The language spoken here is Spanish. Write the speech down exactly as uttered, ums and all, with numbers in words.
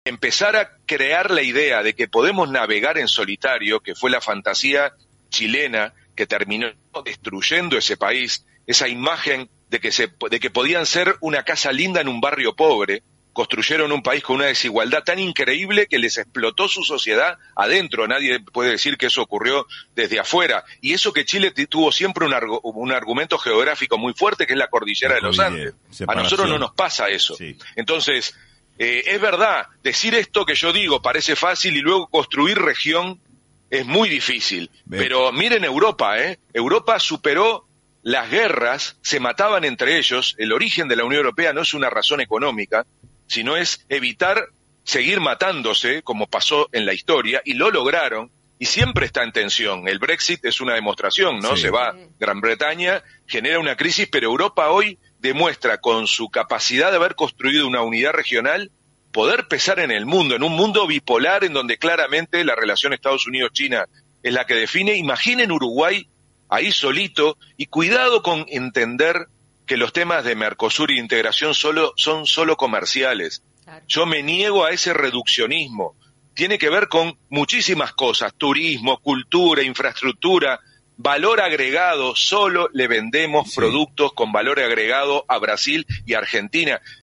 empezar a crear la idea de que podemos navegar en solitario, que fue la fantasía chilena que terminó destruyendo ese país, esa imagen de que, se, de que podían ser una casa linda en un barrio pobre, construyeron un país con una desigualdad tan increíble que les explotó su sociedad adentro. Nadie puede decir que eso ocurrió desde afuera. Y eso que Chile tuvo siempre un, argu un argumento geográfico muy fuerte, que es la cordillera de los Andes. A nosotros no nos pasa eso. Sí. Entonces, eh, es verdad, decir esto que yo digo parece fácil y luego construir región es muy difícil. Bien. Pero miren Europa, ¿eh? Europa superó las guerras, se mataban entre ellos. El origen de la Unión Europea no es una razón económica, sino es evitar seguir matándose, como pasó en la historia, y lo lograron, y siempre está en tensión. El Brexit es una demostración, ¿no? Sí. Se va Gran Bretaña, genera una crisis, pero Europa hoy demuestra con su capacidad de haber construido una unidad regional, poder pesar en el mundo, en un mundo bipolar en donde claramente la relación Estados Unidos-China es la que define. Imaginen Uruguay ahí solito, y cuidado con entender que los temas de Mercosur y integración solo son solo comerciales. Claro. Yo me niego a ese reduccionismo. Tiene que ver con muchísimas cosas, turismo, cultura, infraestructura, valor agregado. Solo le vendemos sí. productos con valor agregado a Brasil y Argentina.